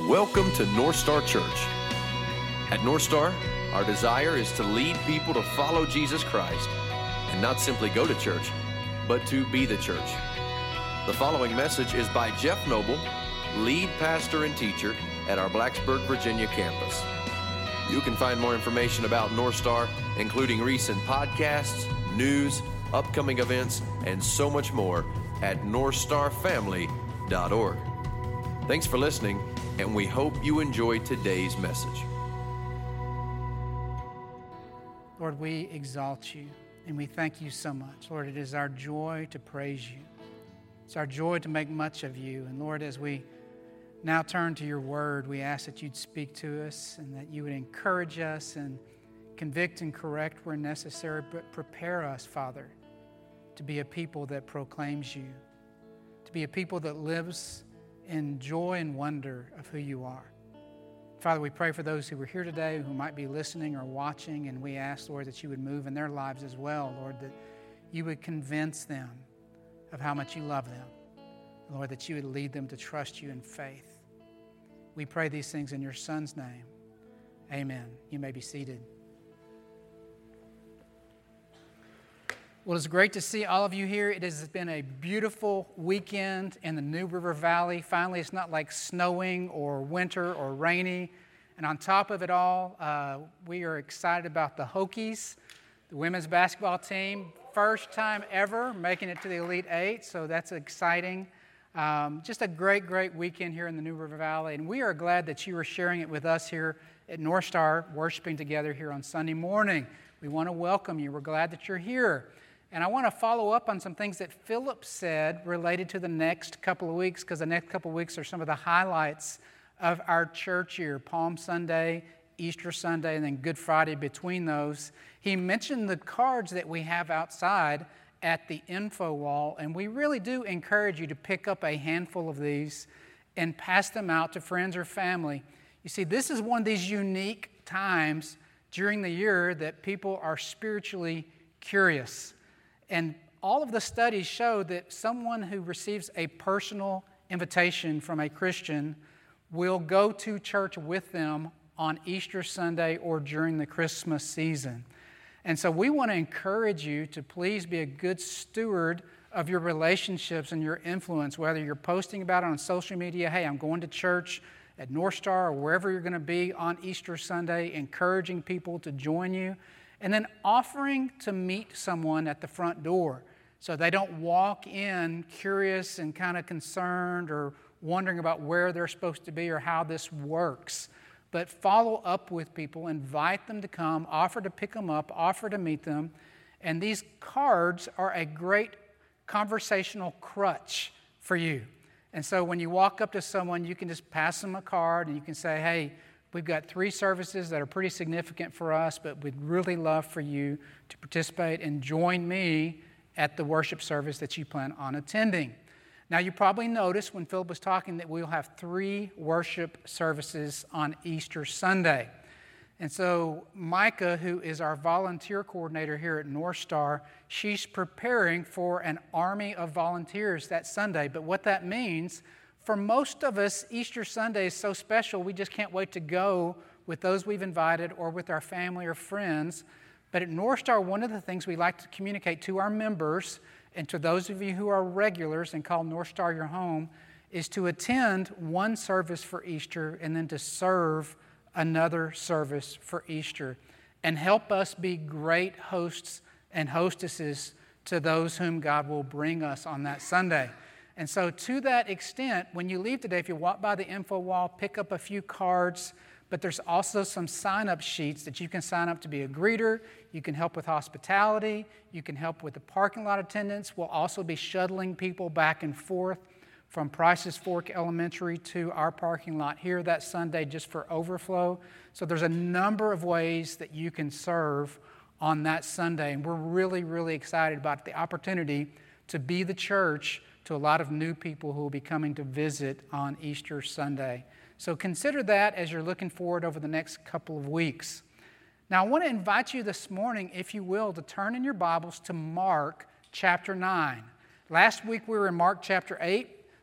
Welcome to North Star Church. At North Star, our desire is to lead people to follow Jesus Christ and not simply go to church, but to be the church. The following message is by Jeff Noble, lead pastor and teacher at our Blacksburg, Virginia campus. You can find more information about North Star, including recent podcasts, news, upcoming events, and so much more at northstarfamily.org. Thanks for listening, and we hope you enjoyed today's message. Lord, we exalt you, and we thank you so much. Lord, it is our joy to praise you. It's our joy to make much of you. And Lord, as we now turn to your word, we ask that you'd speak to us and that you would encourage us and convict and correct where necessary, but prepare us, Father, to be a people that proclaims you, to be a people that lives in joy and wonder of who you are. Father, we pray for those who are here today who might be listening or watching, and we ask, Lord, that you would move in their lives as well, Lord, that you would convince them of how much you love them. Lord, that you would lead them to trust you in faith. We pray these things in your Son's name. Amen. You may be seated. Well, it's great to see all of you here. It has been a beautiful weekend in the New River Valley. Finally, it's not like snowing or winter or rainy. And on top of it all, we are excited about the Hokies, the women's basketball team. First time ever making it to the Elite Eight, so that's exciting. Just a great, great weekend here in the New River Valley. And we are glad that you are sharing it with us here at North Star, worshiping together here on Sunday morning. We want to welcome you. We're glad that you're here. And I want to follow up on some things that Philip said related to the next couple of weeks, because the next couple of weeks are some of the highlights of our church year. Palm Sunday, Easter Sunday, and then Good Friday between those. He mentioned the cards that we have outside at the info wall, and we really do encourage you to pick up a handful of these and pass them out to friends or family. You see, this is one of these unique times during the year that people are spiritually curious. And all of the studies show that someone who receives a personal invitation from a Christian will go to church with them on Easter Sunday or during the Christmas season. And so we want to encourage you to please be a good steward of your relationships and your influence, whether you're posting about it on social media, hey, I'm going to church at North Star or wherever you're going to be on Easter Sunday, encouraging people to join you. And then offering to meet someone at the front door so they don't walk in curious and kind of concerned or wondering about where they're supposed to be or how this works. But follow up with people, invite them to come, offer to pick them up, offer to meet them. And these cards are a great conversational crutch for you. And so when you walk up to someone, you can just pass them a card and you can say, hey, we've got 3 services that are pretty significant for us, but we'd really love for you to participate and join me at the worship service that you plan on attending. Now, you probably noticed when Philip was talking that we'll have 3 worship services on Easter Sunday. And so Micah, who is our volunteer coordinator here at North Star, she's preparing for an army of volunteers that Sunday. But what that means, for most of us, Easter Sunday is so special, we just can't wait to go with those we've invited or with our family or friends. But at North Star, one of the things we like to communicate to our members and to those of you who are regulars and call North Star your home is to attend one service for Easter and then to serve another service for Easter and help us be great hosts and hostesses to those whom God will bring us on that Sunday. And so to that extent, when you leave today, if you walk by the info wall, pick up a few cards, but there's also some sign-up sheets that you can sign up to be a greeter. You can help with hospitality. You can help with the parking lot attendance. We'll also be shuttling people back and forth from Price's Fork Elementary to our parking lot here that Sunday just for overflow. So there's a number of ways that you can serve on that Sunday, and we're really, really excited about the opportunity to be the church to a lot of new people who will be coming to visit on Easter Sunday. So consider that as you're looking forward over the next couple of weeks. Now, I want to invite you this morning, if you will, to turn in your Bibles to Mark chapter 9. Last week we were in Mark chapter 8.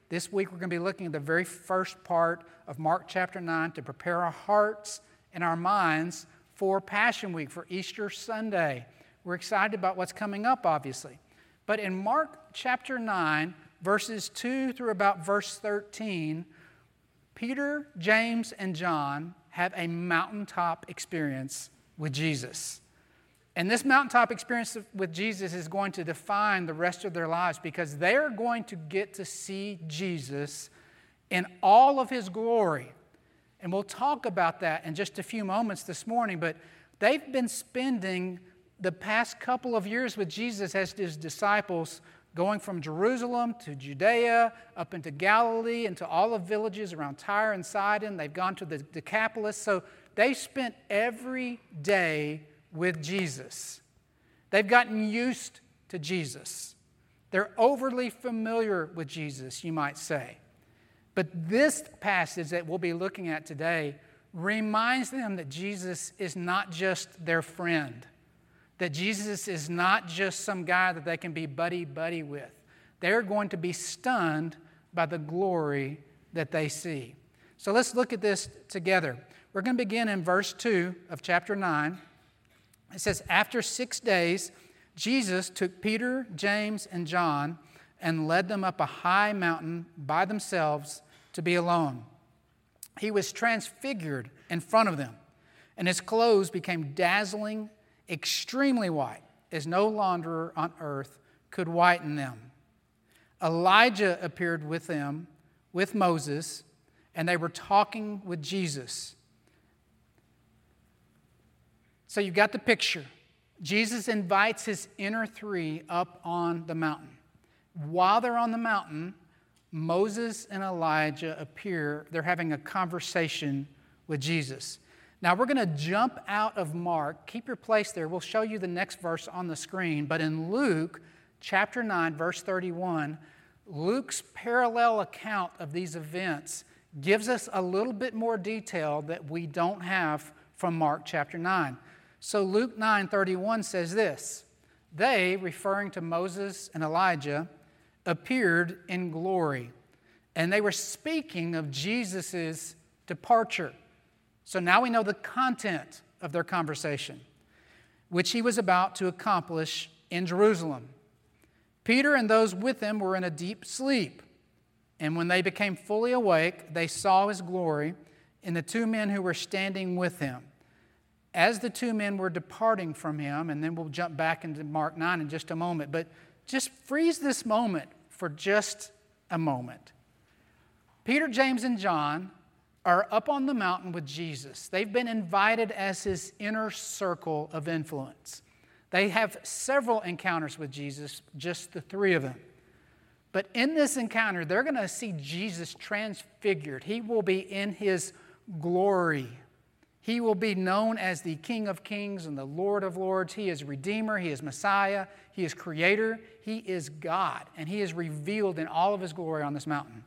This week we're going to be looking at the very first part of Mark chapter 9 to prepare our hearts and our minds for Passion Week, for Easter Sunday. We're excited about what's coming up, obviously. But in Mark chapter 9, verses 2 through about verse 13, Peter, James, and John have a mountaintop experience with Jesus. And this mountaintop experience with Jesus is going to define the rest of their lives because they're going to get to see Jesus in all of his glory. And we'll talk about that in just a few moments this morning, but they've been spending the past couple of years with Jesus as his disciples, going from Jerusalem to Judea, up into Galilee, into all the villages around Tyre and Sidon. They've gone to the Decapolis. So they spent every day with Jesus. They've gotten used to Jesus. They're overly familiar with Jesus, you might say. But this passage that we'll be looking at today reminds them that Jesus is not just their friend, that Jesus is not just some guy that they can be buddy-buddy with. They're going to be stunned by the glory that they see. So let's look at this together. We're going to begin in verse 2 of chapter 9. It says, "After 6 days, Jesus took Peter, James, and John and led them up a high mountain by themselves to be alone. He was transfigured in front of them, and his clothes became dazzling, extremely white, as no launderer on earth could whiten them. Elijah appeared with them, with Moses, and they were talking with Jesus." So you've got the picture. Jesus invites his inner three up on the mountain. While they're on the mountain, Moses and Elijah appear. They're having a conversation with Jesus. Now we're going to jump out of Mark. Keep your place there. We'll show you the next verse on the screen. But in Luke chapter 9, verse 31, Luke's parallel account of these events gives us a little bit more detail that we don't have from Mark chapter 9. So Luke 9:31 says this: "They," referring to Moses and Elijah, "appeared in glory, and they were speaking of Jesus' departure." So now we know the content of their conversation, which he was about to accomplish in Jerusalem. Peter and those with him were in a deep sleep, and when they became fully awake, they saw his glory and the two men who were standing with him. As the two men were departing from him, and then we'll jump back into Mark 9 in just a moment, but just freeze this moment for just a moment. Peter, James, and John are up on the mountain with Jesus. They've been invited as his inner circle of influence. They have several encounters with Jesus, just the three of them. But in this encounter, they're going to see Jesus transfigured. He will be in his glory. He will be known as the King of Kings and the Lord of Lords. He is Redeemer. He is Messiah. He is Creator. He is God. And he is revealed in all of his glory on this mountain.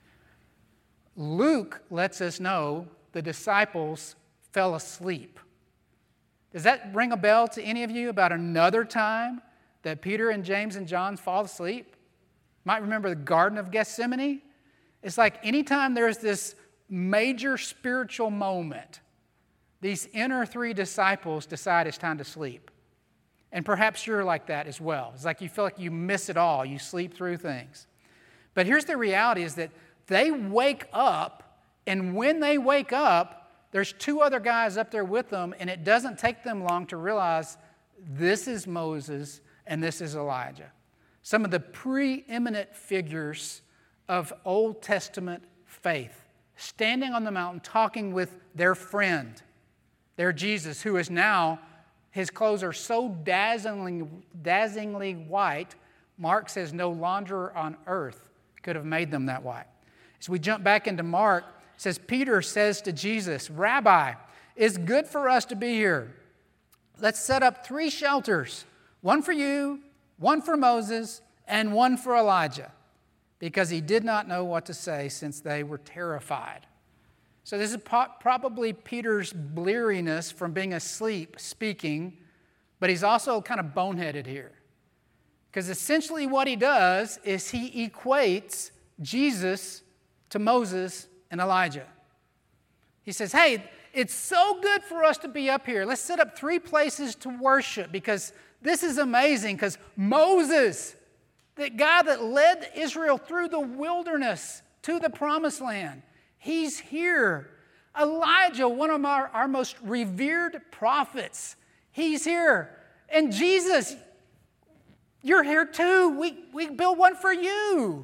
Luke lets us know the disciples fell asleep. Does that ring a bell to any of you about another time that Peter and James and John fall asleep? Might remember the Garden of Gethsemane. It's like anytime there's this major spiritual moment, these inner three disciples decide it's time to sleep. And perhaps you're like that as well. It's like you feel like you miss it all. You sleep through things. But here's the reality is that they wake up, and when they wake up, there's two other guys up there with them, and it doesn't take them long to realize this is Moses and this is Elijah. Some of the preeminent figures of Old Testament faith, standing on the mountain talking with their friend, their Jesus, who is now, his clothes are so dazzlingly white, Mark says no launderer on earth could have made them that white. As we jump back into Mark, it says, Peter says to Jesus, "Rabbi, it's good for us to be here. Let's set up 3 shelters, one for you, one for Moses, and one for Elijah," because he did not know what to say since they were terrified. So this is probably Peter's bleariness from being asleep speaking, but he's also kind of boneheaded here. Because essentially what he does is he equates Jesus to Moses and Elijah. He says, hey, it's so good for us to be up here. Let's set up 3 places to worship because this is amazing. Because Moses, the guy that led Israel through the wilderness to the promised land, he's here. Elijah, one of our most revered prophets, he's here. And Jesus, you're here too. We built one for you.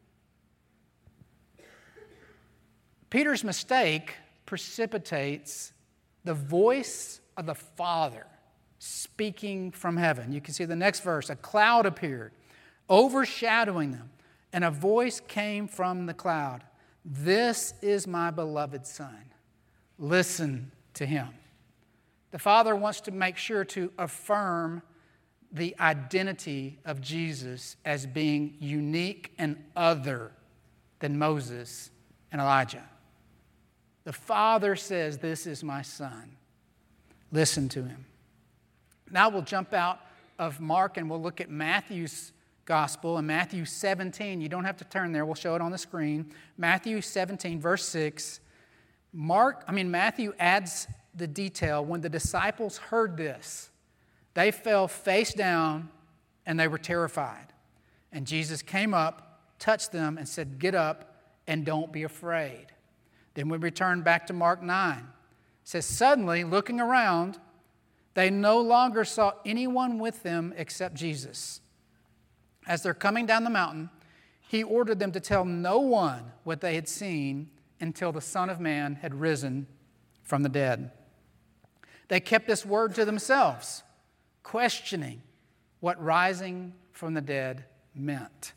Peter's mistake precipitates the voice of the Father speaking from heaven. You can see the next verse. A cloud appeared, overshadowing them, and a voice came from the cloud. This is my beloved Son. Listen to him. The Father wants to make sure to affirm the identity of Jesus as being unique and other than Moses and Elijah. The Father says, this is my Son. Listen to him. Now we'll jump out of Mark and we'll look at Matthew's gospel in Matthew 17. You don't have to turn there. We'll show it on the screen. Matthew 17, verse 6. Matthew adds the detail. When the disciples heard this, they fell face down and they were terrified. And Jesus came up, touched them, and said, get up and don't be afraid. Then we return back to Mark 9. It says, suddenly, looking around, they no longer saw anyone with them except Jesus. As they're coming down the mountain, he ordered them to tell no one what they had seen until the Son of Man had risen from the dead. They kept this word to themselves, questioning what rising from the dead meant.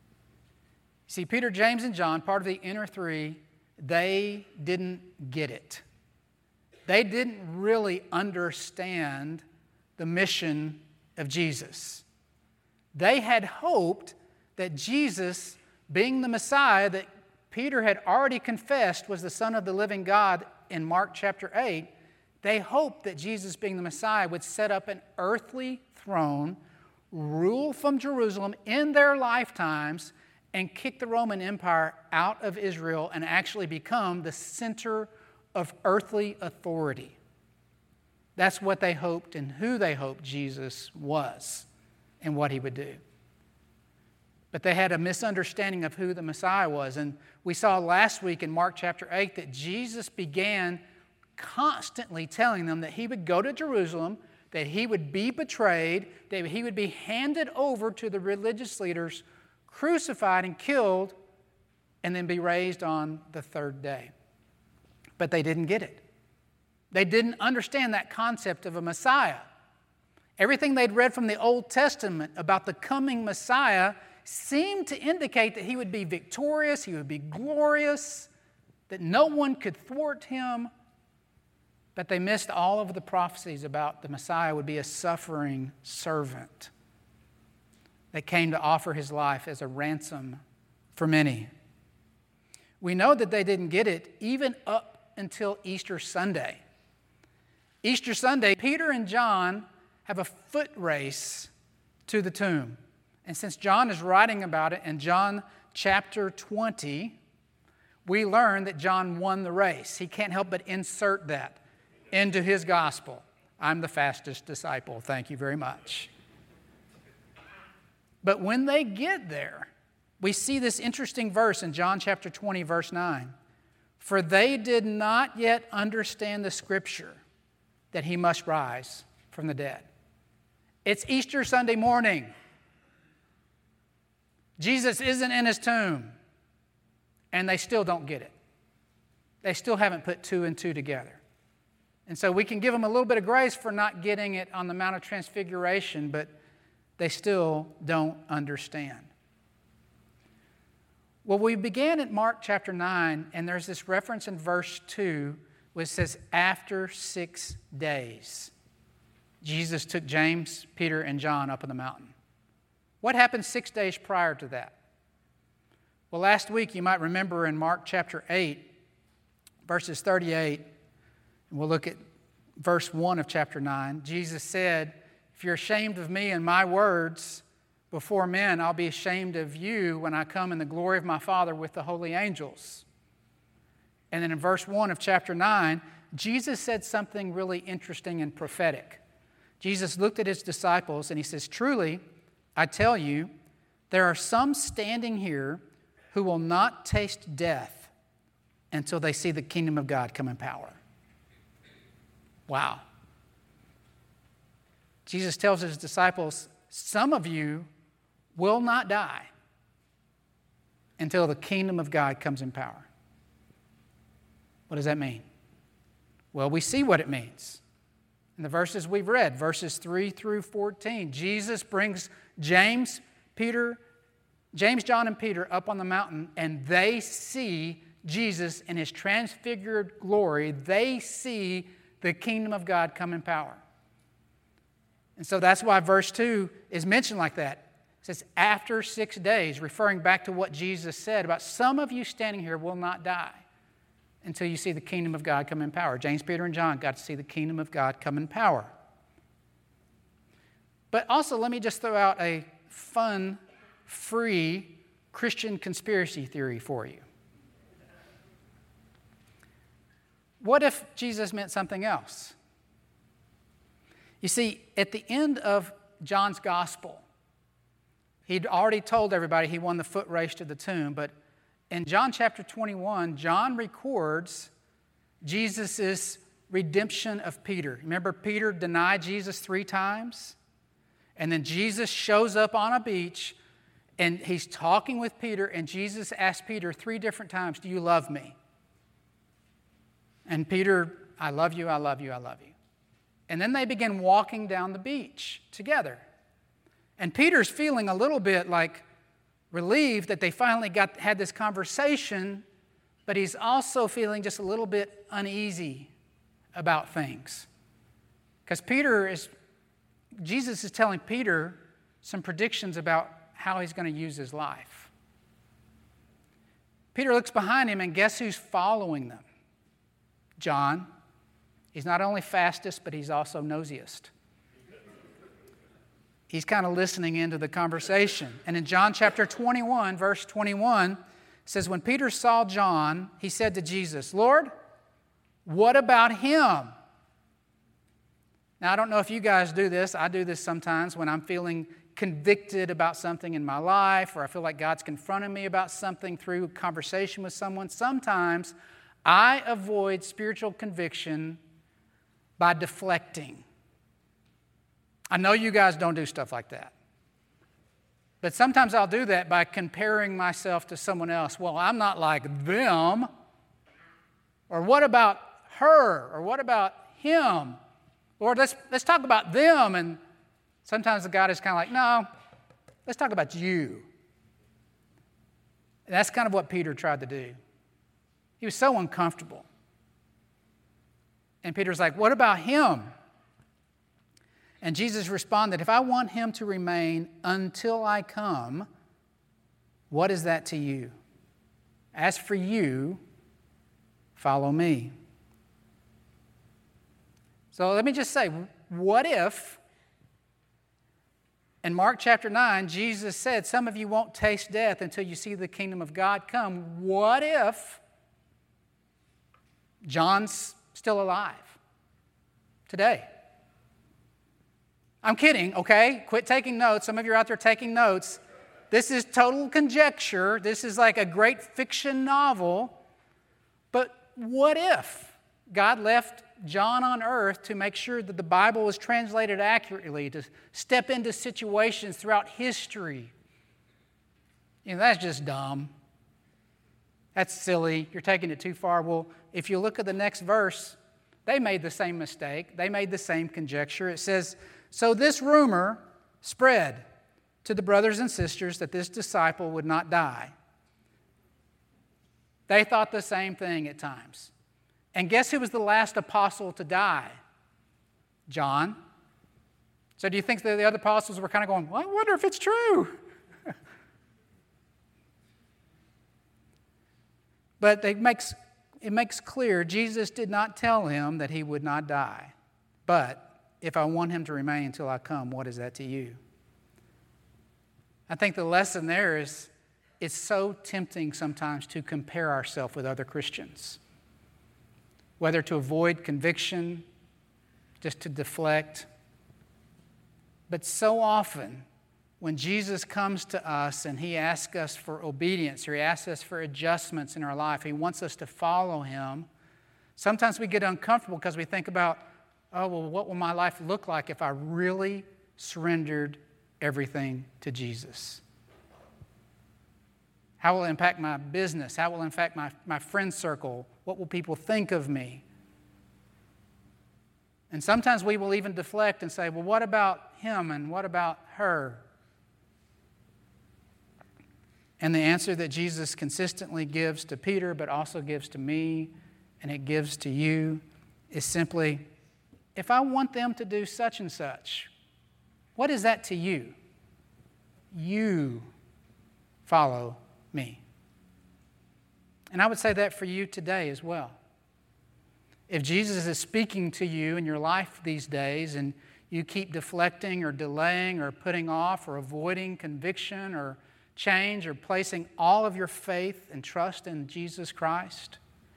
See, Peter, James, and John, part of the inner 3, they didn't get it. They didn't really understand the mission of Jesus. They had hoped that Jesus, being the Messiah that Peter had already confessed was the Son of the living God in Mark chapter 8, they hoped that Jesus, being the Messiah, would set up an earthly throne, rule from Jerusalem in their lifetimes, and kick the Roman Empire out of Israel and actually become the center of earthly authority. That's what they hoped and who they hoped Jesus was and what he would do. But they had a misunderstanding of who the Messiah was. And we saw last week in Mark chapter 8 that Jesus began constantly telling them that he would go to Jerusalem, that he would be betrayed, that he would be handed over to the religious leaders, crucified and killed, and then be raised on the 3rd day. But they didn't get it. They didn't understand that concept of a Messiah. Everything they'd read from the Old Testament about the coming Messiah seemed to indicate that he would be victorious, he would be glorious, that no one could thwart him. But they missed all of the prophecies about the Messiah would be a suffering servant that came to offer his life as a ransom for many. We know that they didn't get it even up until Easter Sunday. Easter Sunday, Peter and John have a foot race to the tomb. And since John is writing about it in John chapter 20, we learn that John won the race. He can't help but insert that into his gospel. I'm the fastest disciple. Thank you very much. But when they get there, we see this interesting verse in John chapter 20, verse 9. For they did not yet understand the scripture that he must rise from the dead. It's Easter Sunday morning. Jesus isn't in his tomb. And they still don't get it. They still haven't put 2 and 2 together. And so we can give them a little bit of grace for not getting it on the Mount of Transfiguration, but they still don't understand. Well, we began at Mark chapter 9, and there's this reference in verse 2 which says, after 6 days, Jesus took James, Peter, and John up on the mountain. What happened 6 days prior to that? Well, last week you might remember in Mark chapter 8, verses 38, and we'll look at verse 1 of chapter 9, Jesus said, if you're ashamed of me and my words, before men, I'll be ashamed of you when I come in the glory of my Father with the holy angels. And then in verse 1 of chapter 9, Jesus said something really interesting and prophetic. Jesus looked at his disciples and he says, "Truly, I tell you, there are some standing here who will not taste death until they see the kingdom of God come in power." Wow. Jesus tells his disciples, some of you will not die until the kingdom of God comes in power. What does that mean? Well, we see what it means. In the verses we've read, verses 3 through 14, Jesus brings James, John, and Peter up on the mountain, and they see Jesus in his transfigured glory. They see the kingdom of God come in power. And so that's why verse 2 is mentioned like that. It says, after 6 days, referring back to what Jesus said about some of you standing here will not die until you see the kingdom of God come in power. James, Peter, and John got to see the kingdom of God come in power. But also, let me just throw out a fun, free Christian conspiracy theory for you. What if Jesus meant something else? You see, at the end of John's gospel, he'd already told everybody he won the foot race to the tomb, but in John chapter 21, John records Jesus' redemption of Peter. Remember, Peter denied Jesus 3 times? And then Jesus shows up on a beach, and he's talking with Peter, and Jesus asked Peter 3 different times, "Do you love me?" And Peter, "I love you, I love you, I love you." And then they begin walking down the beach together. And Peter's feeling a little bit like relieved that they finally had this conversation, but he's also feeling just a little bit uneasy about things. Because Jesus is telling Peter some predictions about how he's going to use his life. Peter looks behind him, and guess who's following them? John. He's not only fastest, but he's also nosiest. He's kind of listening into the conversation. And in John chapter 21, verse 21, it says, when Peter saw John, he said to Jesus, "Lord, what about him?" Now, I don't know if you guys do this. I do this sometimes when I'm feeling convicted about something in my life, or I feel like God's confronting me about something through conversation with someone. Sometimes I avoid spiritual conviction by deflecting. I know you guys don't do stuff like that. But sometimes I'll do that by comparing myself to someone else. Well, I'm not like them. Or what about her? Or what about him? Lord, let's talk about them. And sometimes God is kind of like, no, let's talk about you. And that's kind of what Peter tried to do. He was so uncomfortable. And Peter's like, what about him? And Jesus responded, if I want him to remain until I come, what is that to you? As for you, follow me. So let me just say, what if, in Mark chapter 9, Jesus said, some of you won't taste death until you see the kingdom of God come. What if John's still alive today? I'm kidding, okay? Quit taking notes. Some of you are out there taking notes. This is total conjecture. This is like a great fiction novel. But what if God left John on earth to make sure that the Bible was translated accurately, to step into situations throughout history? You know, that's just dumb. That's silly. You're taking it too far. Well, if you look at the next verse, they made the same mistake. They made the same conjecture. It says, so this rumor spread to the brothers and sisters that this disciple would not die. They thought the same thing at times. And guess who was the last apostle to die? John. So do you think that the other apostles were kind of going, well, I wonder if it's true? But it makes clear Jesus did not tell him that he would not die. But if I want him to remain until I come, what is that to you? I think the lesson there is it's so tempting sometimes to compare ourselves with other Christians, whether to avoid conviction, just to deflect. But so often, when Jesus comes to us and he asks us for obedience, or he asks us for adjustments in our life, he wants us to follow him, sometimes we get uncomfortable because we think about, oh, well, what will my life look like if I really surrendered everything to Jesus? How will it impact my business? How will it impact my friend circle? What will people think of me? And sometimes we will even deflect and say, well, what about him and what about her? And the answer that Jesus consistently gives to Peter, but also gives to me, and it gives to you, is simply, if I want them to do such and such, what is that to you? You follow me. And I would say that for you today as well. If Jesus is speaking to you in your life these days and you keep deflecting or delaying or putting off or avoiding conviction or change or placing all of your faith and trust in Jesus Christ,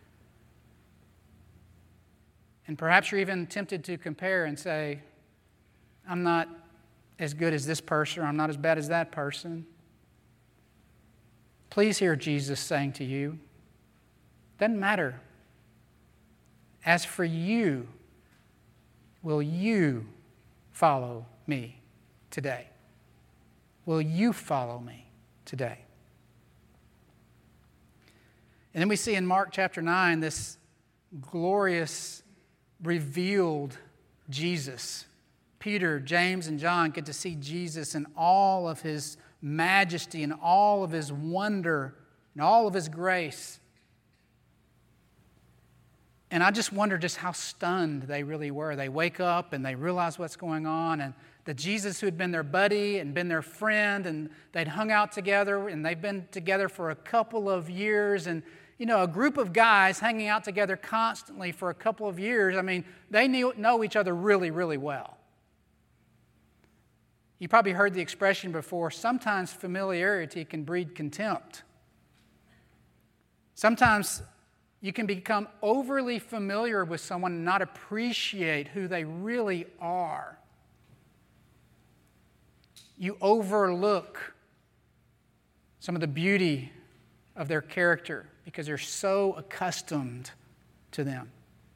and perhaps you're even tempted to compare and say, I'm not as good as this person, or I'm not as bad as that person. Please hear Jesus saying to you, doesn't matter. As for you, will you follow me today? Will you follow me today? And then we see in Mark chapter 9 this glorious, revealed Jesus. Peter, James, and John get to see Jesus in all of his majesty and all of his wonder and all of his grace. And I just wonder just how stunned they really were. They wake up and they realize what's going on, and the Jesus who had been their buddy and been their friend, and they'd hung out together, and they've been together for a couple of years, and you know, a group of guys hanging out together constantly for a couple of years, I mean, they know each other really, really well. You probably heard the expression before, sometimes familiarity can breed contempt. Sometimes you can become overly familiar with someone and not appreciate who they really are. You overlook some of the beauty of their character because you're so accustomed to them.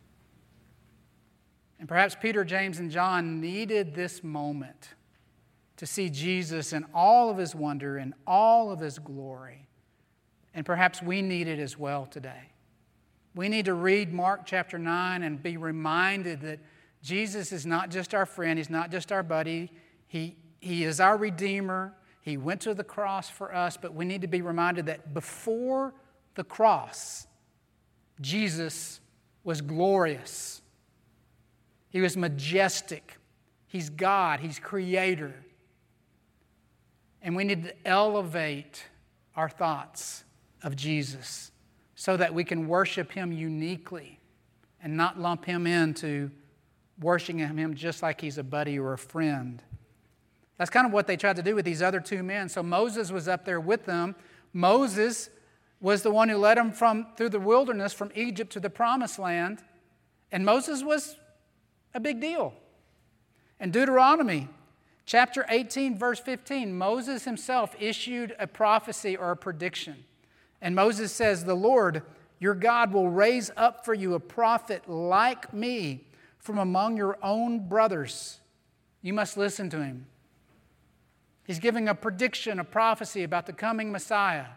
And perhaps Peter, James, and John needed this moment to see Jesus in all of his wonder and all of his glory. And perhaps we need it as well today. We need to read Mark chapter 9 and be reminded that Jesus is not just our friend, he's not just our buddy, he is our Redeemer. He went to the cross for us, but we need to be reminded that before the cross, Jesus was glorious. He was majestic. He's God. He's Creator. And we need to elevate our thoughts of Jesus so that we can worship him uniquely and not lump him into worshiping him just like he's a buddy or a friend. That's kind of what they tried to do with these other two men. So Moses was up there with them. Moses was the one who led them through the wilderness from Egypt to the promised land. And Moses was a big deal. In Deuteronomy chapter 18, verse 15, Moses himself issued a prophecy or a prediction. And Moses says, the Lord, your God, will raise up for you a prophet like me from among your own brothers. You must listen to him. He's giving a prediction, a prophecy about the coming Messiah.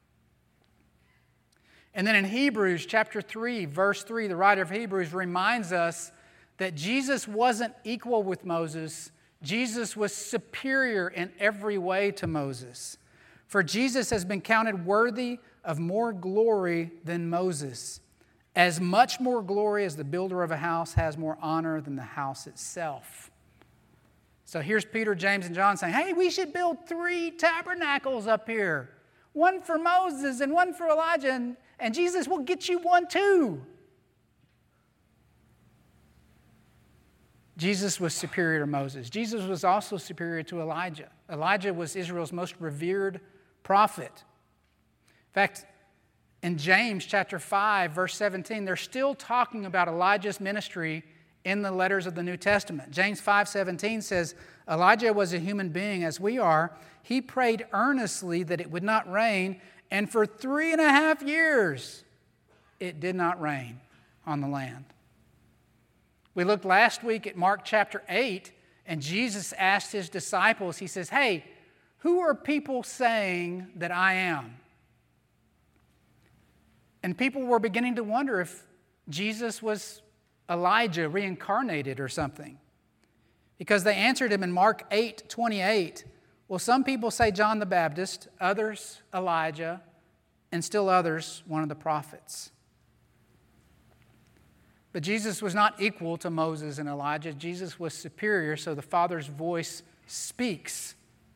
And then in Hebrews chapter 3, verse 3, the writer of Hebrews reminds us that Jesus wasn't equal with Moses. Jesus was superior in every way to Moses. For Jesus has been counted worthy of more glory than Moses. As much more glory as the builder of a house has more honor than the house itself. So here's Peter, James, and John saying, hey, we should build 3 tabernacles up here. One for Moses and one for Elijah, and Jesus will get you one too. Jesus was superior to Moses. Jesus was also superior to Elijah. Elijah was Israel's most revered prophet. In fact, in James chapter 5, verse 17, they're still talking about Elijah's ministry in the letters of the New Testament. James 5:17 says, Elijah was a human being as we are. He prayed earnestly that it would not rain, and for 3.5 years it did not rain on the land. We looked last week at Mark chapter 8, and Jesus asked his disciples, he says, hey, who are people saying that I am? And people were beginning to wonder if Jesus was Elijah reincarnated or something. Because they answered him in Mark 8:28. Well, some people say John the Baptist, others Elijah, and still others one of the prophets. But Jesus was not equal to Moses and Elijah. Jesus was superior, so the Father's voice speaks.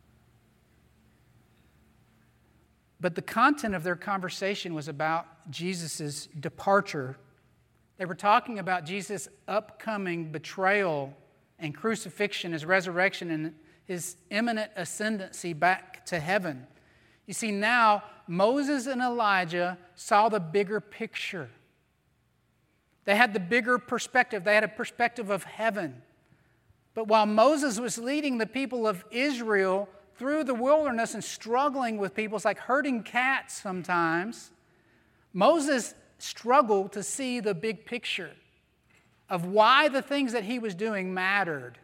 But the content of their conversation was about Jesus' departure. They were talking about Jesus' upcoming betrayal and crucifixion, his resurrection, and his imminent ascendancy back to heaven. You see, now Moses and Elijah saw the bigger picture. They had the bigger perspective. They had a perspective of heaven. But while Moses was leading the people of Israel through the wilderness and struggling with people, it's like herding cats sometimes, Moses struggled to see the big picture of why the things that he was doing mattered.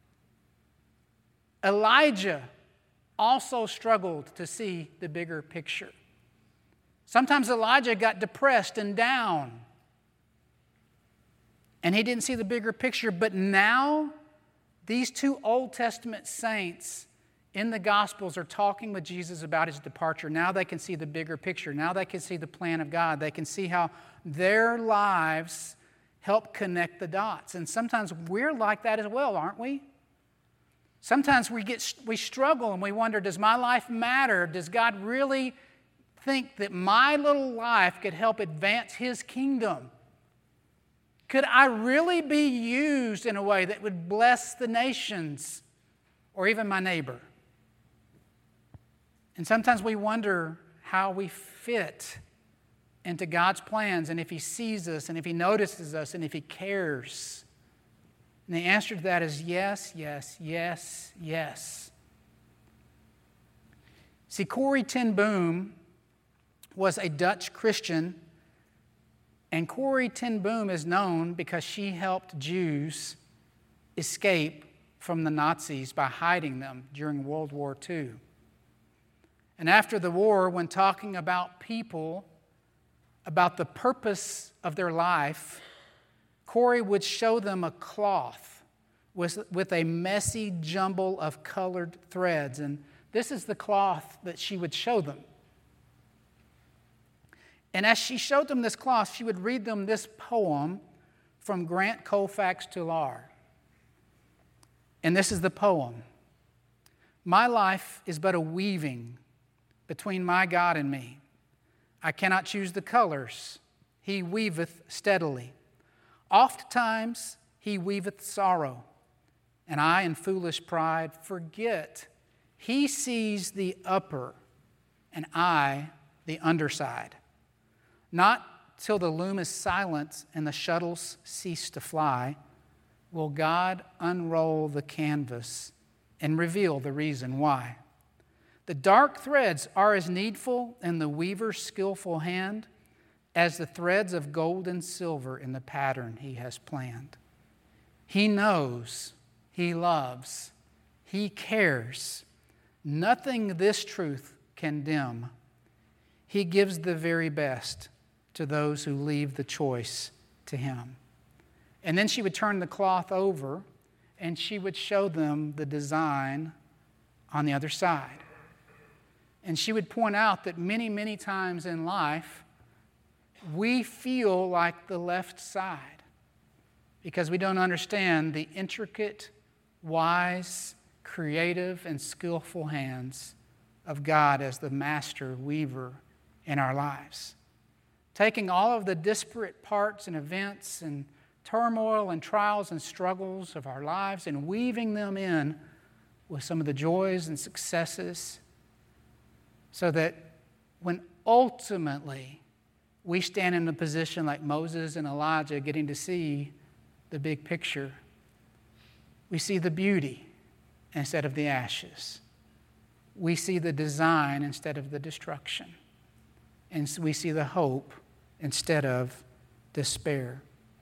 Elijah also struggled to see the bigger picture. Sometimes Elijah got depressed and down, and he didn't see the bigger picture. But now, these two Old Testament saints in the Gospels are talking with Jesus about his departure. Now they can see the bigger picture. Now they can see the plan of God. They can see how their lives help connect the dots. And sometimes we're like that as well, aren't we? Sometimes we struggle and we wonder, does my life matter? Does God really think that my little life could help advance his kingdom? Could I really be used in a way that would bless the nations or even my neighbor? And sometimes we wonder how we fit into God's plans, and if he sees us, and if he notices us, and if he cares. And the answer to that is yes, yes, yes, yes. See, Corrie ten Boom was a Dutch Christian, and Corrie ten Boom is known because she helped Jews escape from the Nazis by hiding them during World War II. And after the war, when talking about people, about the purpose of their life, Corrie would show them a cloth with a messy jumble of colored threads. And this is the cloth that she would show them. And as she showed them this cloth, she would read them this poem from Grant Colfax Tulare. And this is the poem. My life is but a weaving between my God and me. I cannot choose the colors. He weaveth steadily. Ofttimes he weaveth sorrow, and I in foolish pride forget he sees the upper, and I the underside. Not till the loom is silent and the shuttles cease to fly will God unroll the canvas and reveal the reason why. The dark threads are as needful in the weaver's skillful hand as the threads of gold and silver in the pattern he has planned. He knows, he loves, he cares. Nothing this truth can dim. He gives the very best to those who leave the choice to him. And then she would turn the cloth over and she would show them the design on the other side. And she would point out that many, many times in life, we feel like the left side because we don't understand the intricate, wise, creative, and skillful hands of God as the master weaver in our lives. Taking all of the disparate parts and events and turmoil and trials and struggles of our lives and weaving them in with some of the joys and successes, so that when ultimately we stand in a position like Moses and Elijah, getting to see the big picture, we see the beauty instead of the ashes. We see the design instead of the destruction. And we see the hope instead of despair.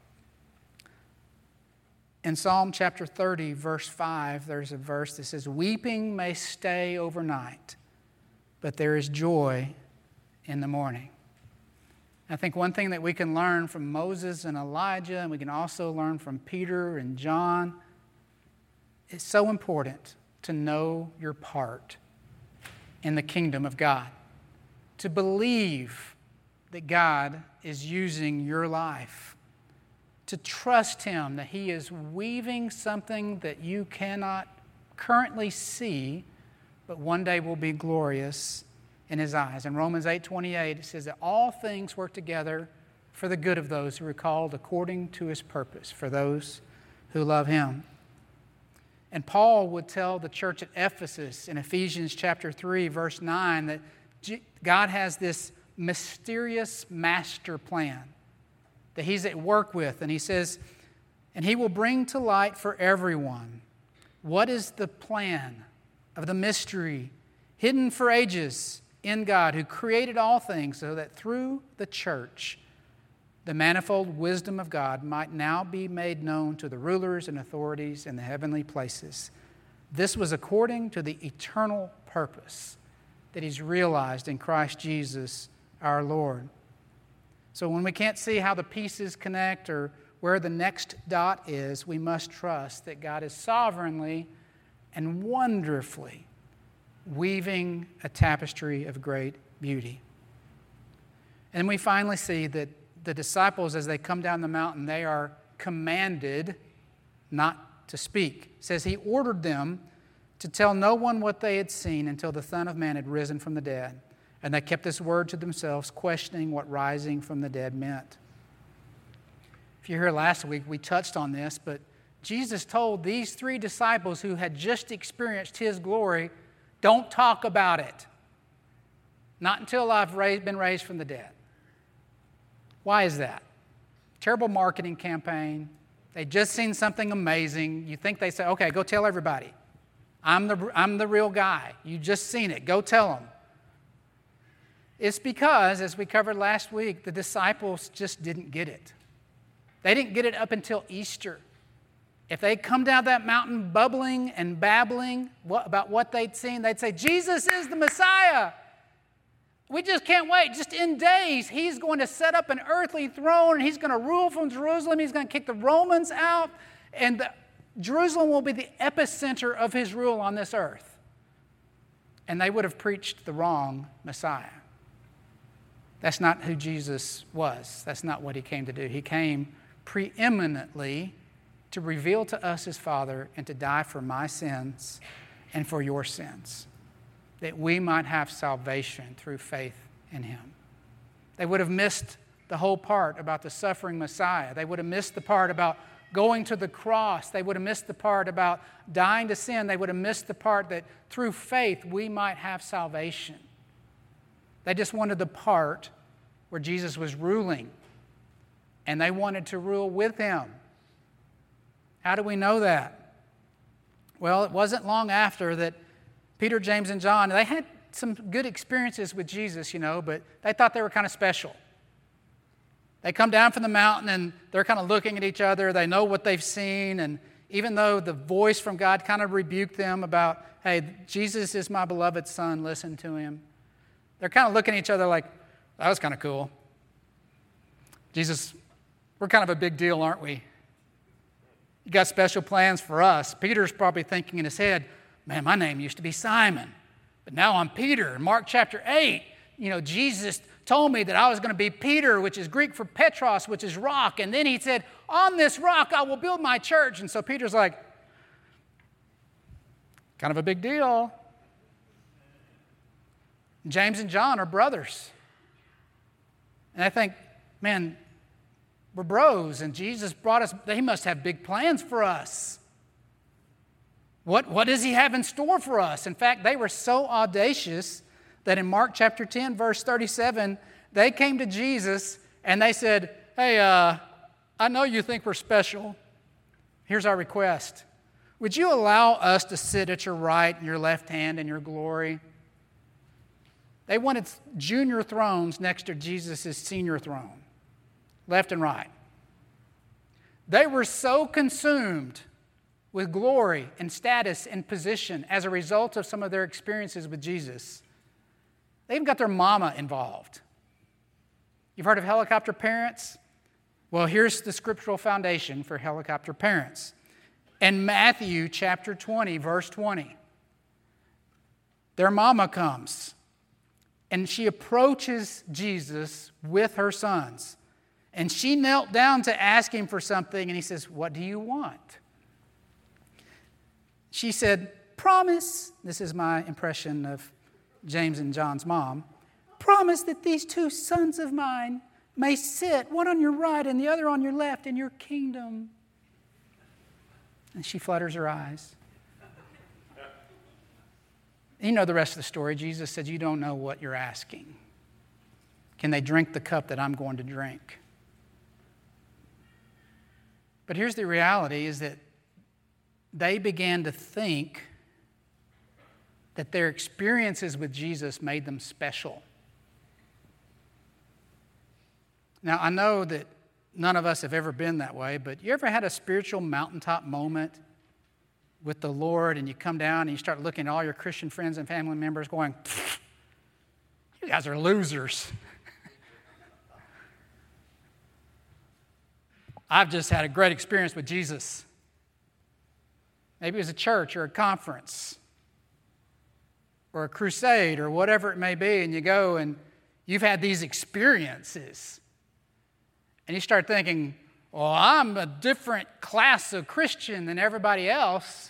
In Psalm chapter 30, verse 5, there's a verse that says, "Weeping may stay overnight, but there is joy in the morning." I think one thing that we can learn from Moses and Elijah, and we can also learn from Peter and John, it's so important to know your part in the kingdom of God, to believe that God is using your life, to trust Him that He is weaving something that you cannot currently see, but one day will be glorious in His eyes. In Romans 8:28, it says that all things work together for the good of those who are called according to His purpose, for those who love Him. And Paul would tell the church at Ephesus in Ephesians chapter 3, verse 9, that God has this mysterious master plan that He's at work with. And he says, and He will bring to light for everyone what is the plan of the mystery hidden for ages in God, who created all things, so that through the church, the manifold wisdom of God might now be made known to the rulers and authorities in the heavenly places. This was according to the eternal purpose that He's realized in Christ Jesus our Lord. So when we can't see how the pieces connect or where the next dot is, we must trust that God is sovereignly and wonderfully weaving a tapestry of great beauty. And we finally see that the disciples, as they come down the mountain, they are commanded not to speak. It says He ordered them to tell no one what they had seen until the Son of Man had risen from the dead. And they kept this word to themselves, questioning what rising from the dead meant. If you're here last week, we touched on this, but Jesus told these 3 disciples who had just experienced His glory, don't talk about it. Not until I've been raised from the dead. Why is that? Terrible marketing campaign. They'd just seen something amazing. You think they say, okay, go tell everybody. I'm the real guy. You just seen it. Go tell them. It's because, as we covered last week, the disciples just didn't get it. They didn't get it up until Easter. If they'd come down that mountain bubbling and babbling about what they'd seen, they'd say, Jesus is the Messiah. We just can't wait. Just in days, He's going to set up an earthly throne, and He's going to rule from Jerusalem. He's going to kick the Romans out, and Jerusalem will be the epicenter of His rule on this earth. And they would have preached the wrong Messiah. That's not who Jesus was. That's not what He came to do. He came preeminently to reveal to us His Father and to die for my sins and for your sins, that we might have salvation through faith in Him. They would have missed the whole part about the suffering Messiah. They would have missed the part about going to the cross. They would have missed the part about dying to sin. They would have missed the part that through faith we might have salvation. They just wanted the part where Jesus was ruling, and they wanted to rule with Him. How do we know that? Well, it wasn't long after that Peter, James, and John, they had some good experiences with Jesus, but they thought they were kind of special. They come down from the mountain and they're kind of looking at each other. They know what they've seen. And even though the voice from God kind of rebuked them about, hey, Jesus is my beloved Son, listen to Him. They're kind of looking at each other like, that was kind of cool. Jesus, we're kind of a big deal, aren't we? You got special plans for us. Peter's probably thinking in his head, man, my name used to be Simon, but now I'm Peter. In Mark chapter 8, Jesus told me that I was going to be Peter, which is Greek for Petros, which is rock. And then He said, on this rock I will build my church. And so Peter's like, kind of a big deal. James and John are brothers. And I think, man, we're bros, and Jesus brought us, He must have big plans for us. What does he have in store for us? In fact, they were so audacious that in Mark chapter 10, verse 37, they came to Jesus and they said, hey, I know you think we're special. Here's our request. Would you allow us to sit at your right and your left hand in your glory? They wanted junior thrones next to Jesus' senior throne, left and right. They were so consumed with glory and status and position as a result of some of their experiences with Jesus. They even got their mama involved. You've heard of helicopter parents? Well, here's the scriptural foundation for helicopter parents. In Matthew chapter 20, verse 20, their mama comes and she approaches Jesus with her sons. And she knelt down to ask him for something, and he says, what do you want? She said, promise, this is my impression of James and John's mom, promise that these two sons of mine may sit, one on your right and the other on your left, in your kingdom. And she flutters her eyes. You know the rest of the story. Jesus said, you don't know what you're asking. Can they drink the cup that I'm going to drink? But here's the reality, is that they began to think that their experiences with Jesus made them special. Now, I know that none of us have ever been that way, but you ever had a spiritual mountaintop moment with the Lord and you come down and you start looking at all your Christian friends and family members going, you guys are losers. I've just had a great experience with Jesus. Maybe it was a church or a conference or a crusade or whatever it may be, and you go and you've had these experiences. And you start thinking, well, I'm a different class of Christian than everybody else.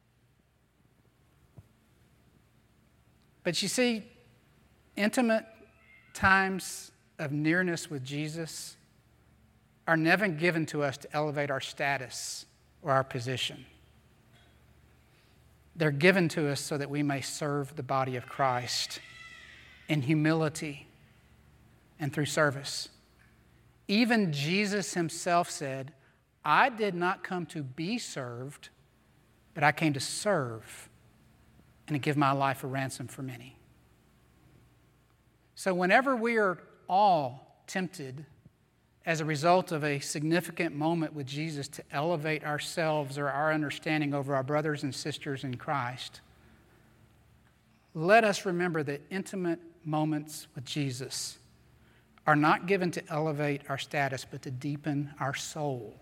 But you see, intimate times of nearness with Jesus are never given to us to elevate our status or our position. They're given to us so that we may serve the body of Christ in humility and through service. Even Jesus himself said, I did not come to be served, but I came to serve and to give my life a ransom for many. So whenever we are all tempted as a result of a significant moment with Jesus to elevate ourselves or our understanding over our brothers and sisters in Christ, let us remember that intimate moments with Jesus are not given to elevate our status, but to deepen our soul,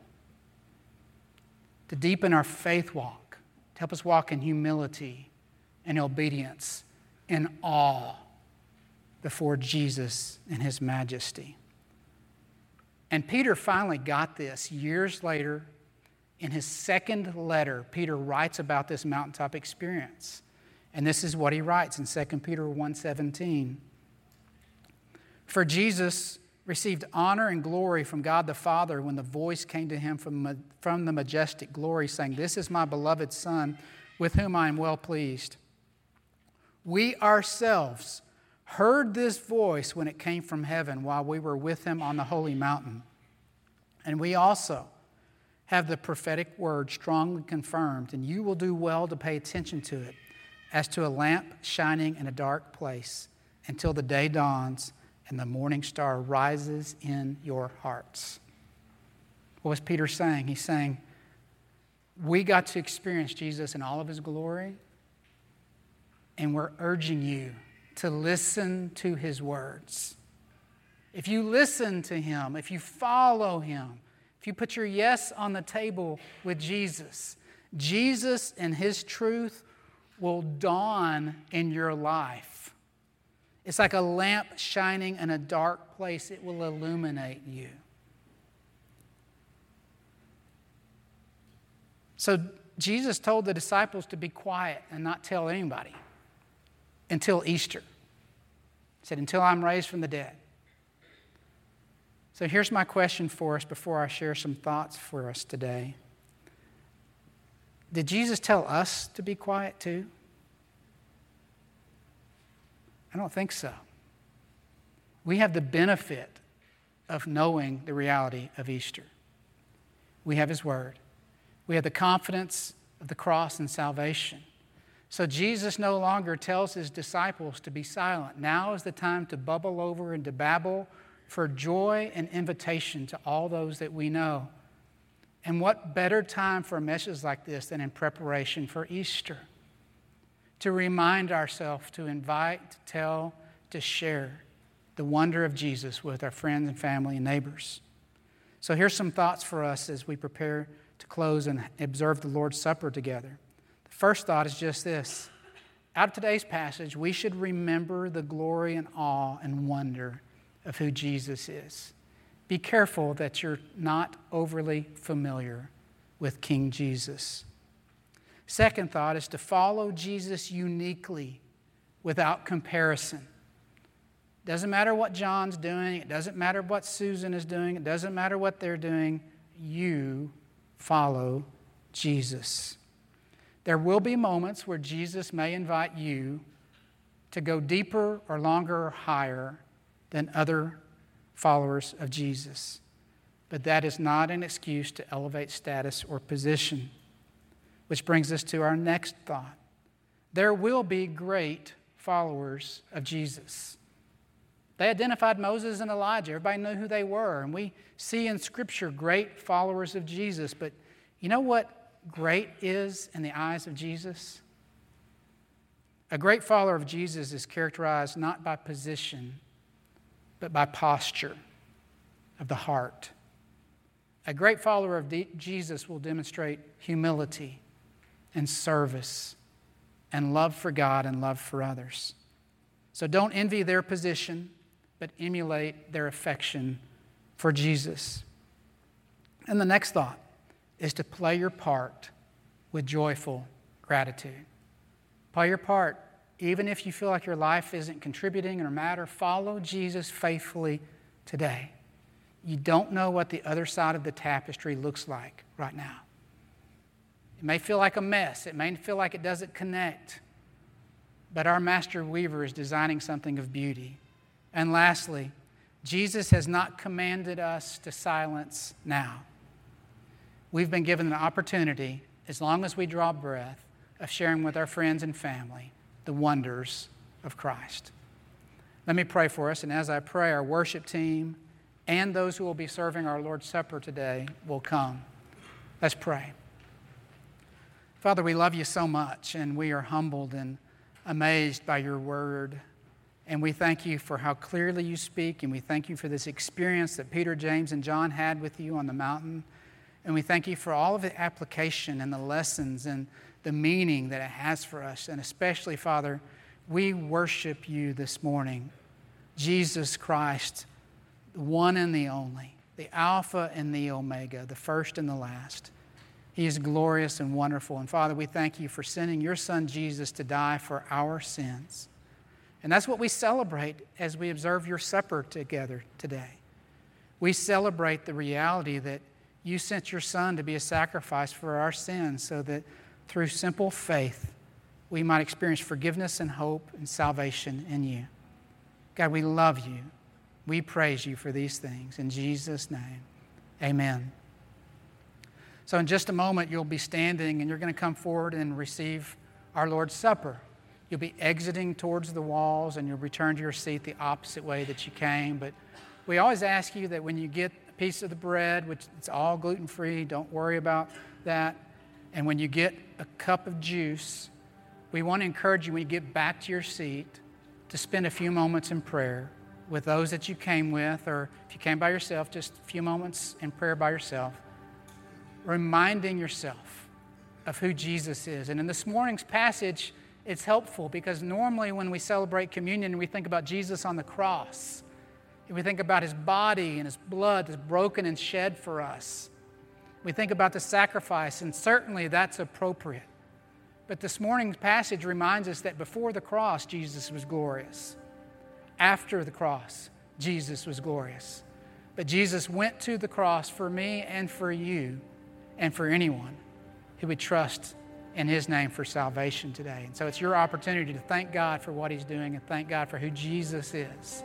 to deepen our faith walk, to help us walk in humility and obedience, in awe before Jesus and his majesty. And Peter finally got this years later. In his second letter, Peter writes about this mountaintop experience. And this is what he writes in 2 Peter 1:17. For Jesus received honor and glory from God the Father when the voice came to him from the majestic glory, saying, this is my beloved Son, with whom I am well pleased. We ourselves heard this voice when it came from heaven while we were with him on the holy mountain. And we also have the prophetic word strongly confirmed, and you will do well to pay attention to it as to a lamp shining in a dark place until the day dawns and the morning star rises in your hearts. What was Peter saying? He's saying, we got to experience Jesus in all of his glory, and we're urging you to listen to his words. If you listen to him, if you follow him, if you put your yes on the table with Jesus, Jesus and his truth will dawn in your life. It's like a lamp shining in a dark place. It will illuminate you. So Jesus told the disciples to be quiet and not tell anybody until Easter. He said, until I'm raised from the dead. So here's my question for us before I share some thoughts for us today. Did Jesus tell us to be quiet too? I don't think so. We have the benefit of knowing the reality of Easter. We have His Word. We have the confidence of the cross and salvation. So Jesus no longer tells His disciples to be silent. Now is the time to bubble over and to babble for joy and invitation to all those that we know. And what better time for a message like this than in preparation for Easter? To remind ourselves, to invite, to tell, to share the wonder of Jesus with our friends and family and neighbors. So here's some thoughts for us as we prepare to close and observe the Lord's Supper together. The first thought is just this. Out of today's passage, we should remember the glory and awe and wonder of who Jesus is. Be careful that you're not overly familiar with King Jesus. Second thought is to follow Jesus uniquely without comparison. Doesn't matter what John's doing. It doesn't matter what Susan is doing. It doesn't matter what they're doing. You follow Jesus. There will be moments where Jesus may invite you to go deeper or longer or higher than other followers of Jesus. But that is not an excuse to elevate status or position. Which brings us to our next thought. There will be great followers of Jesus. They identified Moses and Elijah. Everybody knew who they were. And we see in Scripture great followers of Jesus. But you know what great is in the eyes of Jesus? A great follower of Jesus is characterized not by position, but by posture of the heart. A great follower of Jesus will demonstrate humility and service and love for God and love for others. So don't envy their position, but emulate their affection for Jesus. And the next thought is to play your part with joyful gratitude. Play your part. Even if you feel like your life isn't contributing or matter, follow Jesus faithfully today. You don't know what the other side of the tapestry looks like right now. It may feel like a mess. It may feel like it doesn't connect. But our master weaver is designing something of beauty. And lastly, Jesus has not commanded us to silence now. We've been given an opportunity, as long as we draw breath, of sharing with our friends and family the wonders of Christ. Let me pray for us, and as I pray, our worship team and those who will be serving our Lord's Supper today will come. Let's pray. Father, we love you so much, and we are humbled and amazed by your word. And we thank you for how clearly you speak, and we thank you for this experience that Peter, James, and John had with you on the mountain. And we thank you for all of the application and the lessons and the meaning that it has for us. And especially, Father, we worship you this morning. Jesus Christ, the one and the only, the Alpha and the Omega, the first and the last. He is glorious and wonderful. And Father, we thank you for sending your Son Jesus to die for our sins. And that's what we celebrate as we observe your supper together today. We celebrate the reality that you sent your Son to be a sacrifice for our sins so that through simple faith, we might experience forgiveness and hope and salvation in you. God, we love you. We praise you for these things. In Jesus' name, amen. So in just a moment, you'll be standing and you're going to come forward and receive our Lord's Supper. You'll be exiting towards the walls and you'll return to your seat the opposite way that you came. But we always ask you that when you get a piece of the bread, which it's all gluten-free, don't worry about that. And when you get a cup of juice, we want to encourage you when you get back to your seat to spend a few moments in prayer with those that you came with, or if you came by yourself, just a few moments in prayer by yourself, reminding yourself of who Jesus is. And in this morning's passage, it's helpful because normally when we celebrate communion, we think about Jesus on the cross. We think about his body and his blood that's broken and shed for us. We think about the sacrifice, and certainly that's appropriate. But this morning's passage reminds us that before the cross, Jesus was glorious. After the cross, Jesus was glorious. But Jesus went to the cross for me and for you and for anyone who would trust in His name for salvation today. And so it's your opportunity to thank God for what He's doing and thank God for who Jesus is.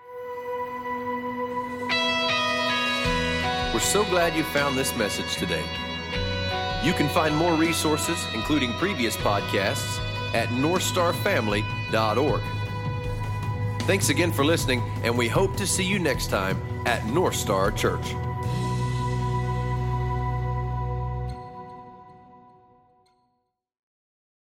We're so glad you found this message today. You can find more resources, including previous podcasts, at northstarfamily.org. Thanks again for listening, and we hope to see you next time at North Star Church.